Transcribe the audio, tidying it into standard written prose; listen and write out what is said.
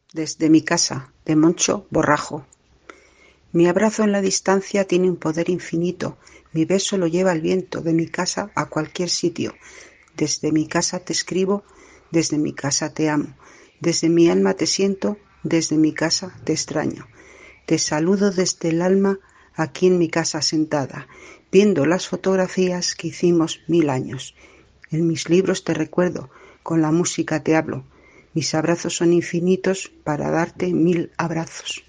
Desde mi casa, de Moncho Borrajo. Mi abrazo en la distancia tiene un poder infinito. Mi beso lo lleva el viento, de mi casa a cualquier sitio. Desde mi casa te escribo, desde mi casa te amo. Desde mi alma te siento, desde mi casa te extraño. Te saludo desde el alma aquí en mi casa sentada, viendo las fotografías que hicimos 1000 años. En mis libros te recuerdo, con la música te hablo. Mis abrazos son infinitos para darte 1000 abrazos.